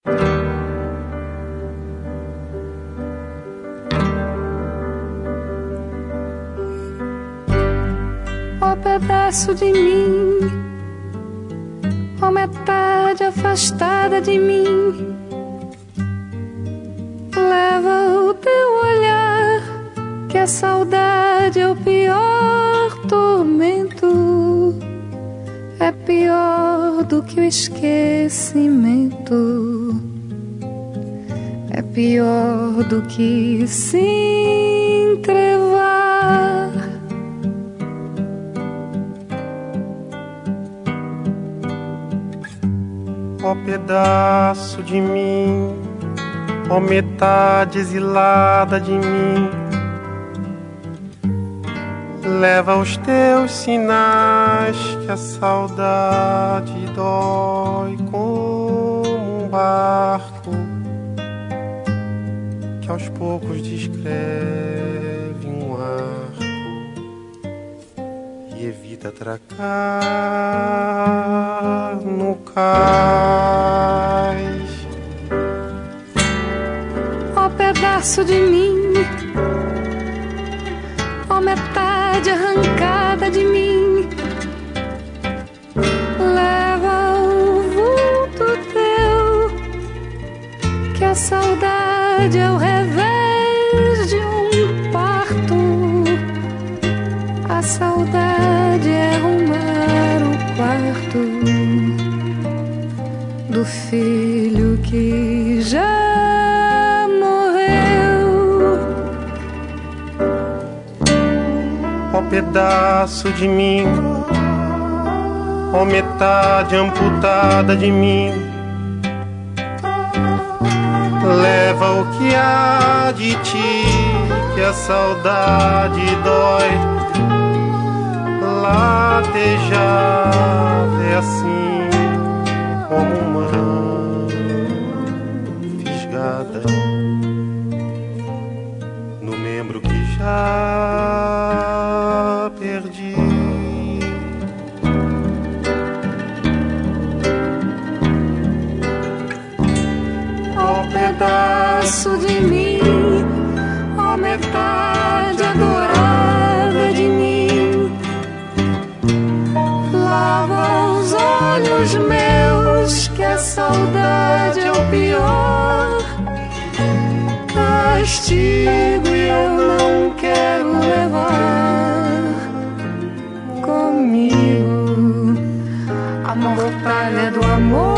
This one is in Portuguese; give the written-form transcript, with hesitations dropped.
Ó pedaço de mim, ó metade afastada de mim, leva o teu olhar, que a saudade é o pior tormento, é pior do que o esquecimento, é pior do que se entrevar. Ó pedaço de mim, ó metade exilada de mim, leva os teus sinais, que a saudade dói como um barco que aos poucos descreve um arco e evita atracar no cais. Ó pedaço de mim, ó metade arrancada de mim, leva o vulto teu, que a saudade é o revés de um parto, a saudade é arrumar o quarto do filho que já morreu. Ó pedaço de mim, ó metade amputada de mim, leva o que há de ti, que a saudade dói. Latejada é assim como uma fisgada no membro que já perdi. Ó pedaço de mim, ó metade adorada de mim, lava os olhos meus, que a saudade é o pior castigo e eu não quero levar comigo a mortalha do amor.